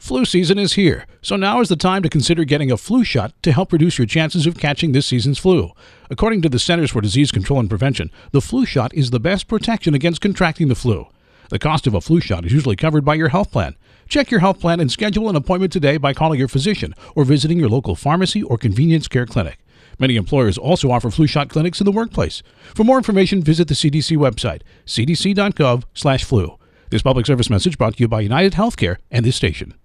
Flu season is here, so now is the time to consider getting a flu shot to help reduce your chances of catching this season's flu. According to the Centers for Disease Control and Prevention, the flu shot is the best protection against contracting the flu. The cost of a flu shot is usually covered by your health plan. Check your health plan and schedule an appointment today by calling your physician or visiting your local pharmacy or convenience care clinic. Many employers also offer flu shot clinics in the workplace. For more information, visit the CDC website, cdc.gov/flu. This public service message brought to you by United Healthcare and this station.